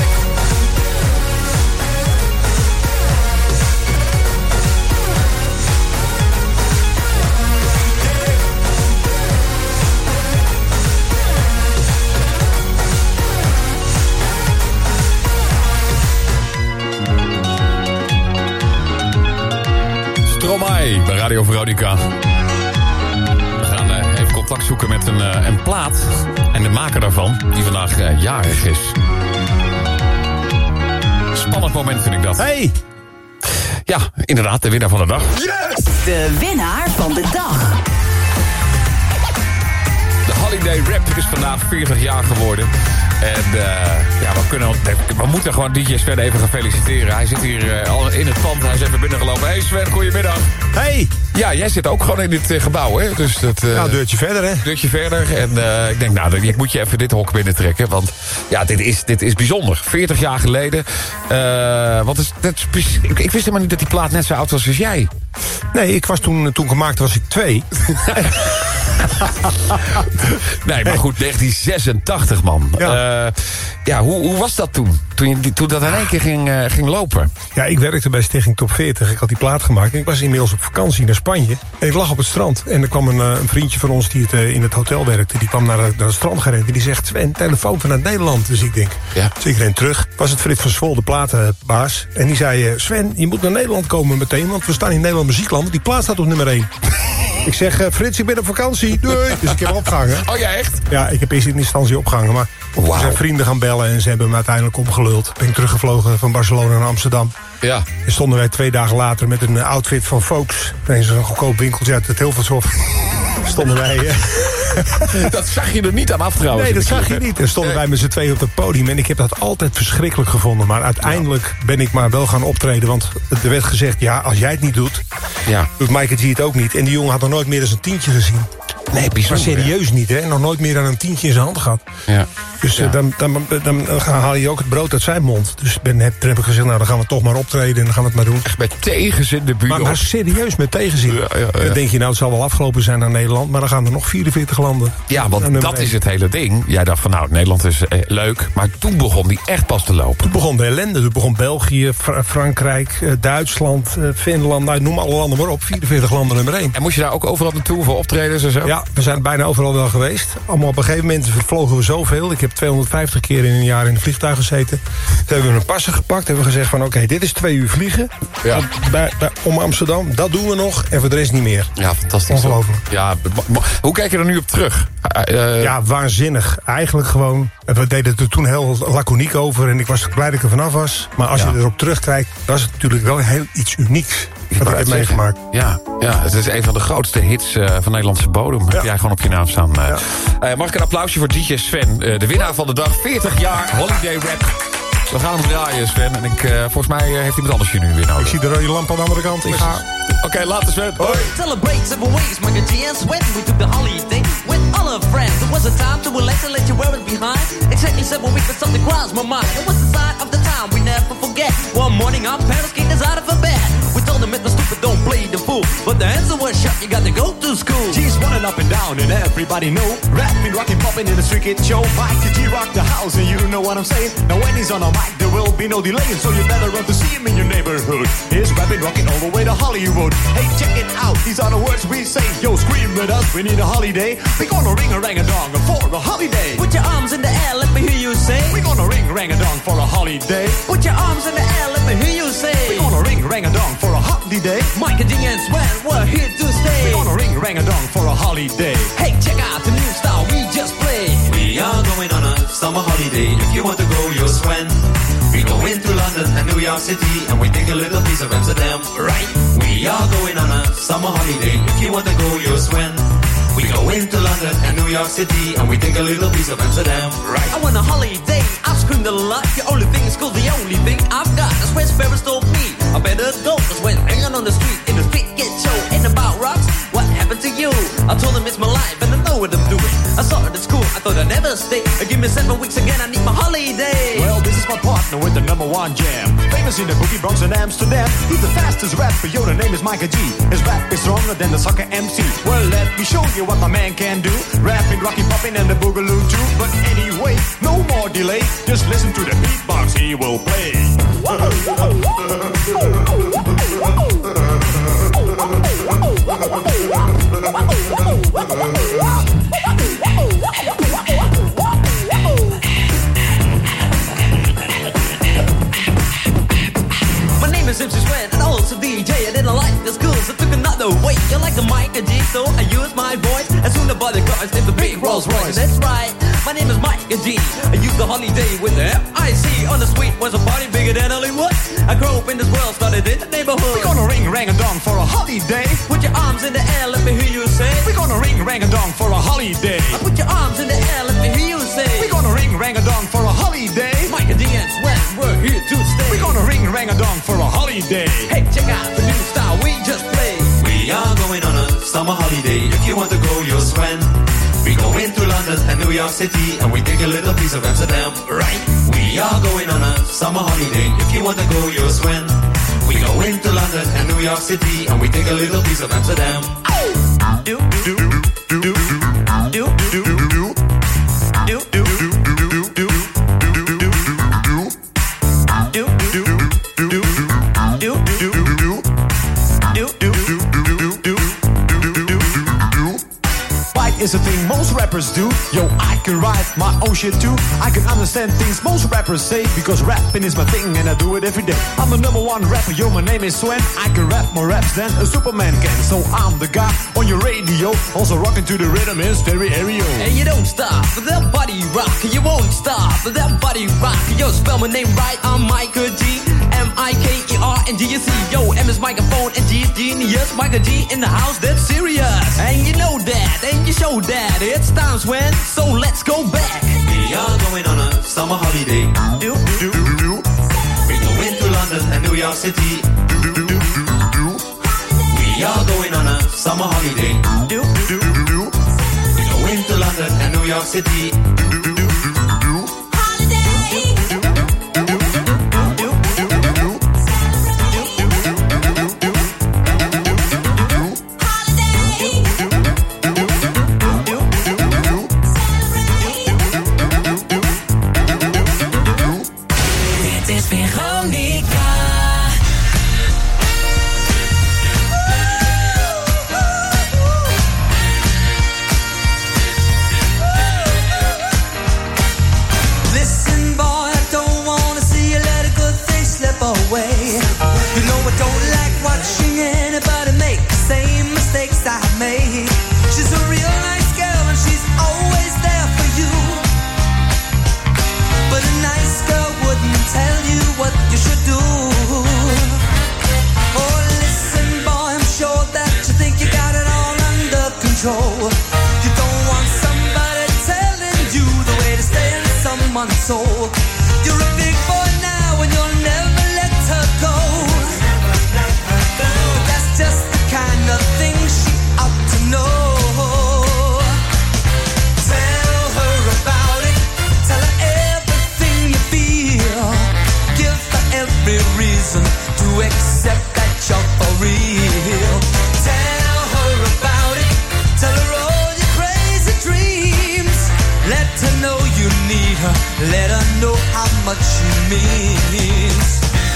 Stromae bij Radio Veronica. We gaan uh, even contact zoeken met een, uh, een plaat. En de maker daarvan, die vandaag uh, jarig is. Spannend moment vind ik dat. Hey! Ja, inderdaad, de winnaar van de dag. Yes! De winnaar van de dag. De Holiday Rap is vandaag veertig jaar geworden. En uh, ja, we, kunnen, we moeten gewoon D J Sven even gaan feliciteren. Hij zit hier uh, al in het pand, hij is even binnengelopen. Hey Sven, goedemiddag. Hey. Ja, jij zit ook gewoon in dit uh, gebouw, hè? Dus dat, uh, nou, deurtje verder, hè? Deurtje verder. En uh, ik denk, nou, ik moet je even dit hok binnentrekken. Want ja, dit is, dit is bijzonder. veertig jaar geleden. Uh, want het, het, ik, ik wist helemaal niet dat die plaat net zo oud was als jij. Nee, ik was toen, toen gemaakt was ik twee. Nee, maar goed, negentien zesentachtig, man. Ja, uh, ja hoe, hoe was dat toen? Toen, je, toen dat in één keer ging, uh, ging lopen? Ja, ik werkte bij Stichting Top veertig. Ik had die plaat gemaakt. En ik was inmiddels op vakantie naar Spanje. En ik lag op het strand. En er kwam een, uh, een vriendje van ons die het, uh, in het hotel werkte. Die kwam naar, naar het strand gerend. En die zegt, Sven, telefoon vanuit Nederland. Dus ik denk, ja. dus ik ren terug. Was het Frits van Zwol, de platenbaas. En die zei, uh, Sven, je moet naar Nederland komen meteen. Want we staan in Nederland Muziekland. Die plaat staat op nummer één. Ik zeg, uh, Frits, ik ben op vakantie. Doei. Dus ik heb opgehangen. Oh ja, echt? Ja, ik heb eerst in instantie opgehangen. Maar wow. Er zijn vrienden gaan bellen en ze hebben me uiteindelijk omgeluld. Ben ik teruggevlogen van Barcelona naar Amsterdam. Ja. En stonden wij twee dagen later met een outfit van Volks. Nee, zo'n goedkoop winkeltje uit het Hilvershof. Stonden wij... Uh... Dat zag je er niet aan af trouwens. Nee, dat zag je niet. En stonden wij met z'n tweeën op het podium. En ik heb dat altijd verschrikkelijk gevonden. Maar uiteindelijk ben ik maar wel gaan optreden. Want er werd gezegd, ja, als jij het niet doet... Ja. doet Maaike G het ook niet. En die jongen had nog nooit meer dan een tientje gezien. Nee, bijzonder. Maar serieus niet, hè? Nog nooit meer dan een tientje in zijn hand gehad. Ja. Dus ja. uh, dan, dan, dan, dan haal je ook het brood uit zijn mond. Dus ben, heb, toen heb ik gezegd, nou, dan gaan we toch maar optreden en dan gaan we het maar doen. Echt met tegenzin de buurt. Maar, maar serieus, met tegenzin. Ja, ja, ja. Dan denk je, nou, het zal wel afgelopen zijn naar Nederland. Maar dan gaan er nog vierenveertig landen. Ja, want dat is het hele ding. Jij dacht van, nou, Nederland is eh, leuk. Maar toen begon die echt pas te lopen. Toen begon de ellende. Toen begon België, Fra- Frankrijk, uh, Duitsland, uh, Finland. Nou, noem alle landen maar op. vierenveertig landen nummer één. En moest je daar ook overal naartoe voor optredens en zo? Ja, we zijn bijna overal wel geweest. Allemaal op een gegeven moment vlogen we zoveel. Ik heb tweehonderdvijftig keer in een jaar in een vliegtuig gezeten. Toen hebben we een passen gepakt. Hebben we gezegd van, oké, okay, dit is twee uur vliegen. Ja. Op, bij, bij, om Amsterdam. Dat doen we nog. En voor de rest niet meer. Ja, fantastisch. Ongelooflijk. Ja, hoe kijk je er nu op terug? Uh, uh... Ja, waanzinnig. Eigenlijk gewoon. We deden het er toen heel laconiek over. En ik was blij dat ik er vanaf was. Maar als ja. je erop terugkijkt, was het natuurlijk wel heel iets unieks. Ik wat ik heb meegemaakt. Ja, ja, het is een van de grootste hits uh, van Nederlandse bodem. Ja. Heb jij gewoon op je naam staan. Uh, ja. uh, mag ik een applausje voor D J Sven, uh, de winnaar van de dag. veertig jaar Holiday Rap. We gaan hem draaien, Sven. En ik, uh, volgens mij uh, heeft iemand anders je nu weer nodig. Ik zie de rode lamp aan de andere kant. Ik ga... Oké, okay, later, Sven. Hoi. Celebrate several ways, Michael G and Sven. We took the holiday with all our friends. It was a time to relax and let you wear it behind. Exactly seven weeks, but something crossed my mind. It was the sign of the time we never forget. One morning our parents kicked us out of bed. We told them it was stupid, don't play the fool. But the answer was shut, you got to go to school. G's running up and down and everybody know. Rapping, rocking, popping in the street kid show. Mikey G rock the house and you know what I'm saying. Now when he's on a mic there will be no delay. So you better run to see him in your neighborhood. He's rapping, rocking all the way to Hollywood. Hey, check it out, these are the words we say. Yo, scream with us, we need a holiday. We gonna ring a rang a dong for a holiday. Put your arms in the air, let me hear you say. We gonna ring rang a dong for a holiday. Put your arms in the air, let me hear you say. We gonna ring rang a dong for a holiday. Mike and Ding and Sven, we're here to stay. We gonna ring rang a dong for a holiday. Hey, check out the new style we just played. We are going on a summer holiday. If you want to go, you'll Sven. We go into London and New York City and we take a little piece of Amsterdam, right? We are going on a summer holiday. If you want to go, you'll Sven. We go into London and New York City and we take a little piece of Amsterdam, right? I want a holiday, I've screamed a lot. The only thing is cool, the only thing I've got. That's where Sparrows told me I better go. That's when hanging on the street, in the street get show. Ain't about rocks, what happened to you? I told them it's my life and I know what I'm doing. I saw it at school, I thought I'd never stay. Give me seven weeks again, I need my holiday. Well, this is my partner with the number one jam. Famous in the boogie Bronx and Amsterdam. He's the fastest rapper, yo, the name is Micah G. His rap is stronger than the soccer M C. Well, let me show you what my man can do. Rapping, rocking, popping, and the boogaloo too. But anyway, no more delay. Just listen to the beatbox he will play. My name is Simpsons Sven and also D J. I didn't like the schools, I took another way. You like the Micah G, so I used my voice. As soon as I bought the cars, named the big Rolls Royce. That's right, my name is Micah G. I used the holiday with the F I C. On the suite was a party bigger than Hollywood. I grew up in this world, started in the neighborhood. We're gonna ring rang a dong for a holiday. Put your arms in the air, let me hear you say. We're gonna ring rang a dong for a holiday. I put your arms in the air, let me hear you say. We're gonna ring rang a dong for a holiday. Micah D and Sven, we're here to stay. We're gonna ring rang a dong for a holiday. Hey, check out the new style we just played. We are going on a summer holiday. If you want to go, you'll Sven. We go into London and New York City and we take a little piece of Amsterdam, right? We are going on a summer holiday. If you want to go, you'll Sven. We go into London and New York City, and we take a little piece of Amsterdam. Do, do, do, do, do, do, do. Do, do, do, do, do, do, do, do, do. Do, do, do, do, do, do, do, do. Do, do, do, do, do, do, do. Fight is a thing most rappers do. Yo, I can write my own shit too. I can understand things most rappers say, because rapping is my thing and I do it every day. I'm the number one rapper, yo, my name is Sven. I can rap more raps than a Superman can. So I'm the guy on your radio, also rocking to the rhythm in stereo. And you don't stop with that body rock. You won't stop with that body rock. Yo, spell my name right, I'm Michael G. M I K E R and G U C. Yo, M is microphone and G is genius. Michael G in the house, that's serious. And you know that, and you show that. It's times when, so let's go back. We are going on a summer holiday. Do, do, do, do. We go into London and New York City. Do, do, do, do, do. We are going on a summer holiday. Do, do, do, do. We go into London and New York City. Do, do, do, do. Soul. You're a big boy now and you'll never let her go. But that's just the kind of thing she ought to know. Tell her about it. Tell her everything you feel. Give her every reason to accept that you're for real. Tell her about it. Tell her all your crazy dreams. Let her know you need her. Let her know how much she means.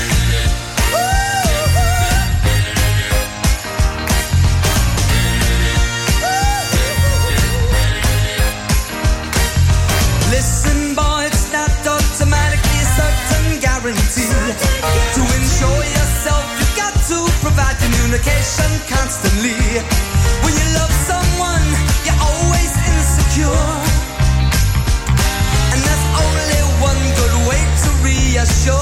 Listen, boy, it's not automatically a certain guarantee. To ensure yourself, you've got to provide communication constantly. When you love someone, you're always insecure. One good way to reassure.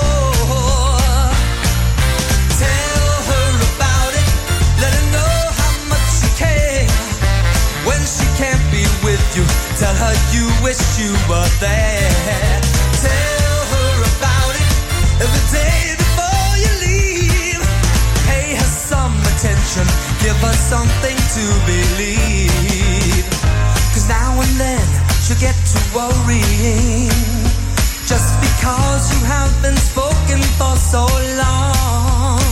Tell her about it. Let her know how much you care. When she can't be with you, tell her you wish you were there. Tell her about it every day before you leave. Pay her some attention. Give her something to believe. 'Cause now and then she'll get to worrying. Just because you have been spoken for so long.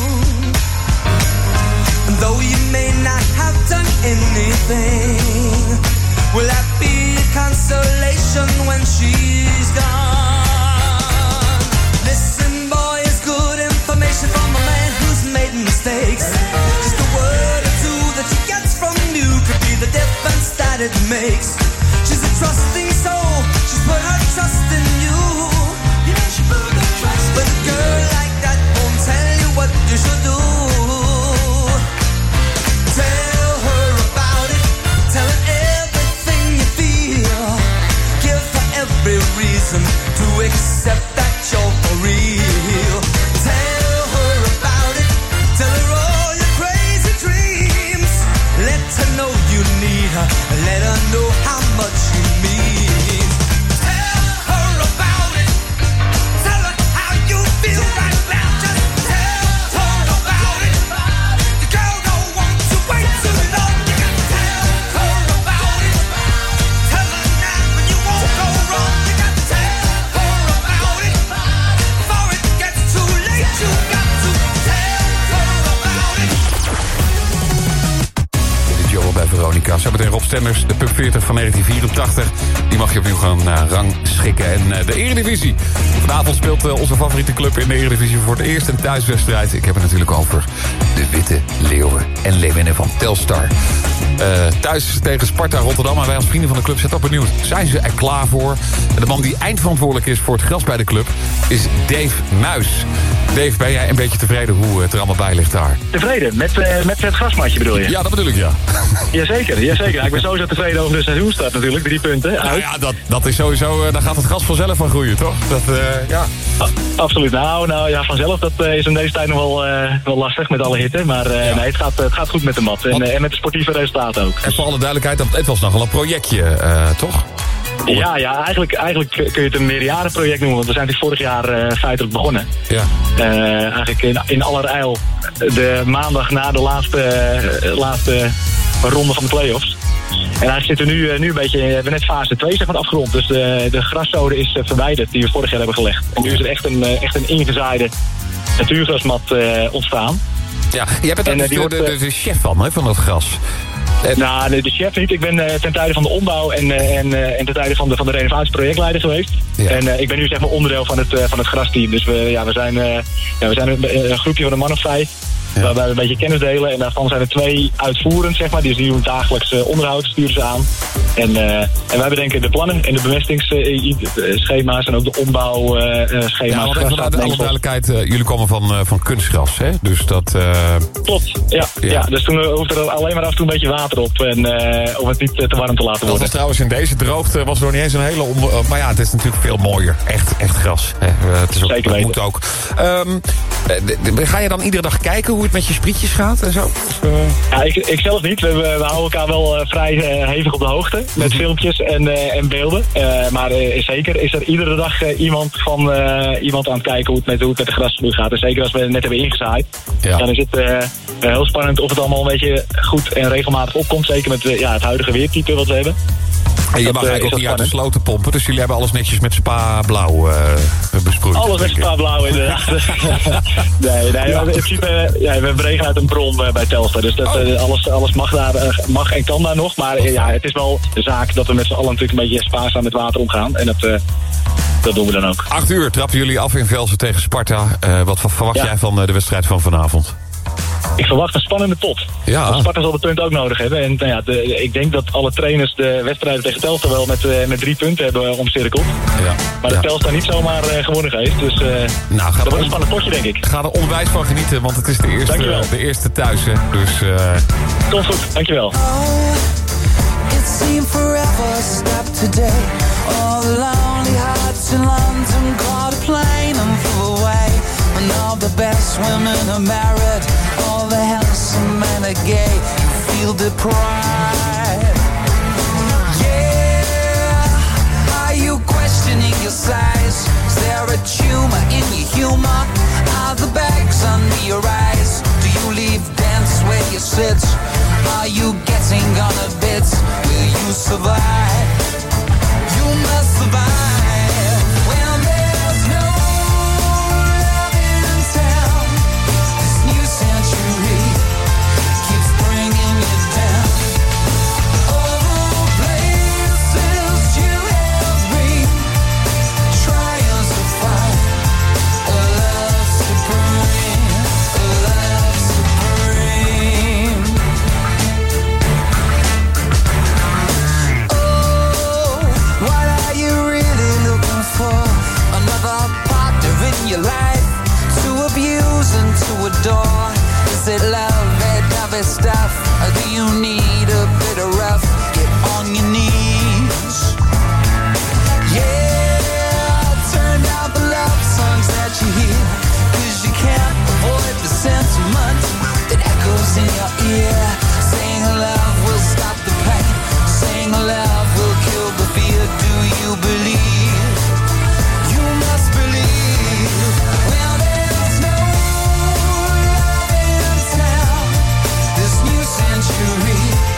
And though you may not have done anything, will that be a consolation when she's gone? Listen, boy, it's good information from a man who's made mistakes. Just a word or two that she gets from you could be the difference that it makes. She's a trusting soul, she's put her trust in you. But a girl like that won't tell you what you should do. Tell her about it. Tell her everything you feel. Give her every reason to accept that you're for real. Tell her about it. Tell her all your crazy dreams. Let her know you need her. Let her know how Veronica. Zo meteen Rob Stenders, de Pub veertig van negentien vierentachtig. Die mag je opnieuw gaan uh, rangschikken. En uh, de Eredivisie. Vanavond speelt uh, onze favoriete club in de Eredivisie voor het eerst een thuiswedstrijd. Ik heb het natuurlijk over de Witte Leeuwen en Leeuwinnen van Telstar. Uh, thuis tegen Sparta Rotterdam. En wij als vrienden van de club zijn toch benieuwd. Zijn ze er klaar voor? En de man die eindverantwoordelijk is voor het gras bij de club is Dave Muis. Dave, ben jij een beetje tevreden hoe het er allemaal bij ligt daar? Tevreden? Met, uh, met het grasmatje bedoel je? Ja, dat bedoel ik, ja. Jazeker, jazeker. Ja, ik ben sowieso tevreden over de seizoenstart natuurlijk. Drie punten. Nou ja, dat, dat is sowieso... Uh, daar gaat het gras vanzelf van groeien, toch? Dat, uh, ja. A- absoluut. Nou, nou ja, vanzelf. Dat uh, is in deze tijd nog wel, uh, wel lastig met alle hitte. Maar uh, ja. nee, het gaat, het gaat goed met de mat. En, uh, en met de sportieve resultaten ook. En voor alle duidelijkheid, het was nogal een projectje, uh, toch? Ja, ja eigenlijk, eigenlijk kun je het een meerjarenproject noemen. Want we zijn natuurlijk vorig jaar uh, feitelijk begonnen. Ja. Uh, eigenlijk in, in allerijl de maandag na de laatste, uh, laatste ronde van de play-offs. En eigenlijk zitten we nu, uh, nu een beetje... We hebben net fase twee zeg maar, afgerond. Dus de, de graszode is uh, verwijderd die we vorig jaar hebben gelegd. En nu is er echt een, uh, echt een ingezaaide natuurgrasmat uh, ontstaan. Ja, jij bent en, ook uh, de, de, de, de chef van, hè, van dat gras. En... Nou, de, de chef niet. Ik ben uh, ten tijde van de ombouw en, uh, en, uh, en ten tijde van de, van de renovatie projectleider geweest. Ja. En uh, ik ben nu zeg maar onderdeel van het, uh, van het grasteam. Dus we, ja, we zijn, uh, ja, we zijn een, een groepje van een man of vijf. Ja. Waarbij we een beetje kennis delen. En daarvan zijn er twee uitvoerend, zeg maar. Die doen dagelijks uh, onderhoud, sturen ze aan. En, uh, en wij bedenken de plannen en de bemestingsschema's en ook de ombouwschema's. Uh, ja, want even uit alle duidelijkheid, uh, jullie komen van, uh, van kunstgras, hè? Dus dat... Uh... Klopt, ja, ja. ja. Dus toen hoefde er alleen maar af en toe een beetje water op. En, uh, om het niet te warm te laten worden. Dat was trouwens in deze droogte, was er nog niet eens een hele... Om, uh, maar ja, het is natuurlijk veel mooier. Echt, echt gras. Hè? Uh, het is ook, Zeker dat weten. moet ook. Um, uh, ga je dan iedere dag kijken hoe het met je sprietjes gaat en zo? Of, uh... Ja, ik, ik zelf niet. We, we houden elkaar wel uh, vrij uh, hevig op de hoogte. Met mm-hmm. filmpjes en, uh, en beelden. Uh, maar uh, zeker is er iedere dag uh, iemand, van, uh, iemand aan het kijken hoe het met, hoe het met de grasvloer gaat. En zeker als we het net hebben ingezaaid. Ja. Dan is het uh, heel spannend of het allemaal een beetje goed en regelmatig opkomt. Zeker met uh, ja, het huidige weertype wat we hebben. En je dat, mag uh, eigenlijk ook niet uit de sloten pompen. Dus jullie hebben alles netjes met Spa Blauw uh, besproeid. Alles met Spa Blauw inderdaad. nee, nee ja. In principe, ja, we hebben regen uit een bron uh, bij Telstar. Dus dat, uh, alles, alles mag, daar, uh, mag en kan daar nog. Maar uh, ja, het is wel de zaak dat we met z'n allen natuurlijk een beetje spaarzaam met water omgaan. En dat, uh, dat doen we dan ook. Acht uur trappen jullie af in Velsen tegen Sparta. Uh, wat verwacht ja. jij van uh, de wedstrijd van vanavond? Ik verwacht een spannende pot. Ja. Want Sparta zal de punten ook nodig hebben. En nou ja, de, ik denk dat alle trainers de wedstrijden tegen Telstar wel met, uh, met drie punten hebben omcirkeld. Ja. Maar ja. de Telstar niet zomaar uh, gewonnen heeft. Dus uh, nou, dat wordt een spannend potje, denk ik. Ga er onwijs van genieten, want het is de eerste, uh, de eerste thuis. Hè. Dus, uh... Komt goed, dankjewel. Oh, it seemed forever stopped today. All the lonely hearts in London caught a plane and flew away. And all the best women are married. All the handsome men are gay. You feel deprived. Yeah, are you questioning your size? Is there a tumor in your humor? Are the bags under your eyes? Do you leave dance where you sit? Are you getting on a bit? Will you survive? You must survive. Your life to abuse and to adore. Is it love, that dovey stuff, or do you need a bit of rough? Get on your knees. Yeah, turn down the love songs that you hear, 'cause you can't avoid the sentiment that echoes in your ear. Saying love will stop the pain, saying love will kill the fear. Do you believe? You must believe. Century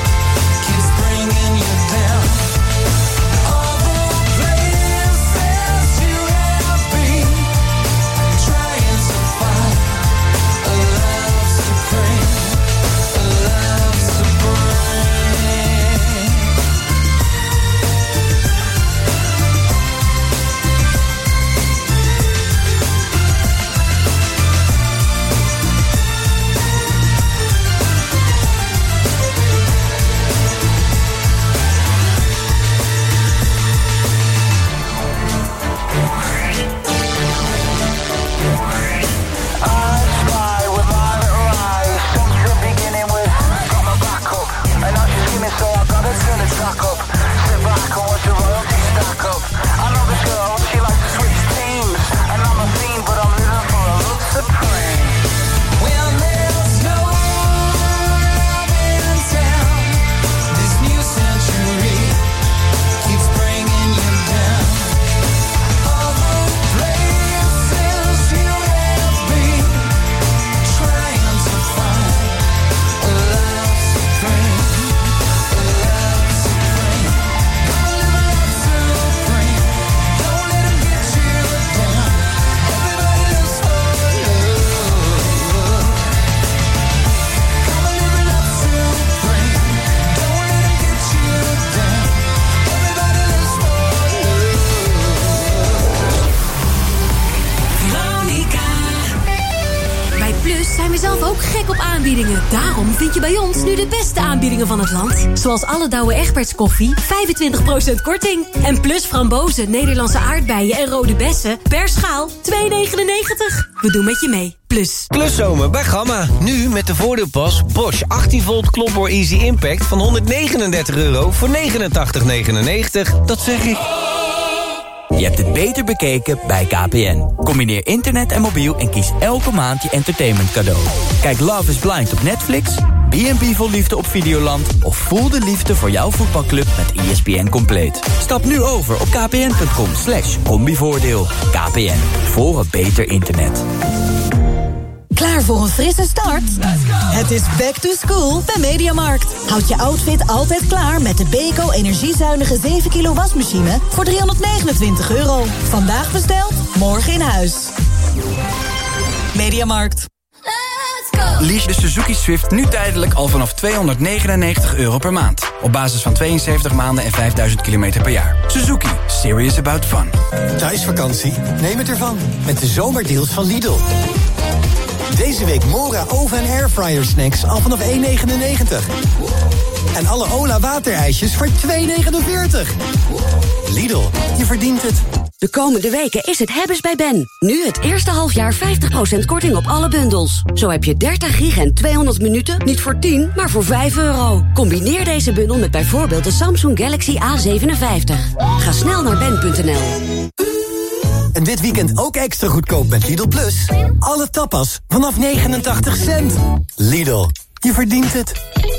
aanbiedingen. Daarom vind je bij ons nu de beste aanbiedingen van het land. Zoals alle Douwe Egberts koffie, vijfentwintig procent korting. En plus frambozen, Nederlandse aardbeien en rode bessen per schaal twee negenennegentig. We doen met je mee. Plus. Kluszomer bij Gamma. Nu met de voordeelpas Bosch achttien volt Klopboor Easy Impact van honderdnegenendertig euro voor negenentachtig negenennegentig. Dat zeg ik. Je hebt het beter bekeken bij K P N. Combineer internet en mobiel en kies elke maand je entertainment cadeau. Kijk Love is Blind op Netflix, B en B vol liefde op Videoland of voel de liefde voor jouw voetbalclub met E S P N compleet. Stap nu over op kpn.com slash combivoordeel. K P N, voor een beter internet. Klaar voor een frisse start? Het is back to school bij Mediamarkt. Houd je outfit altijd klaar met de Beko energiezuinige zeven kilo wasmachine voor driehonderdnegenentwintig euro. Vandaag besteld, morgen in huis. Mediamarkt. Lease de Suzuki Swift nu tijdelijk al vanaf tweehonderdnegenennegentig euro per maand. Op basis van tweeënzeventig maanden en vijfduizend kilometer per jaar. Suzuki. Serious about fun. Thuisvakantie? Neem het ervan. Met de zomerdeals van Lidl. Deze week Mora oven- en airfryer snacks al vanaf één negenennegentig. En alle Ola waterijsjes voor twee negenenveertig. Lidl, je verdient het. De komende weken is het hebben's bij Ben. Nu het eerste halfjaar vijftig procent korting op alle bundels. Zo heb je dertig gig en tweehonderd minuten niet voor tien, maar voor vijf euro. Combineer deze bundel met bijvoorbeeld de Samsung Galaxy A zevenenvijftig. Ga snel naar ben punt n l. En dit weekend ook extra goedkoop met Lidl Plus. Alle tapas vanaf negenentachtig cent. Lidl, je verdient het.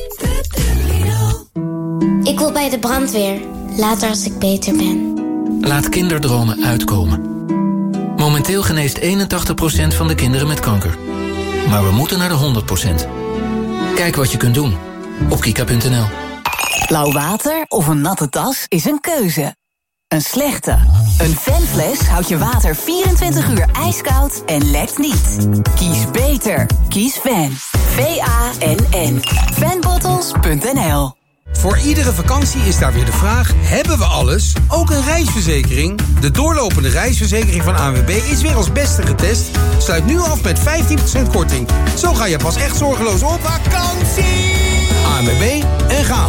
Ik wil bij de brandweer. Later als ik beter ben. Laat kinderdromen uitkomen. Momenteel geneest eenentachtig procent van de kinderen met kanker. Maar we moeten naar de honderd procent. Kijk wat je kunt doen op kika punt n l. Lauw water of een natte tas is een keuze. Een slechte. Een Fanfles houdt je water vierentwintig uur ijskoud en lekt niet. Kies beter. Kies Fan. V A N N. fanbottles punt n l. Voor iedere vakantie is daar weer de vraag, hebben we alles? Ook een reisverzekering? De doorlopende reisverzekering van A N W B is weer als beste getest. Sluit nu af met vijftien procent korting. Zo ga je pas echt zorgeloos op vakantie. A N W B en gaan.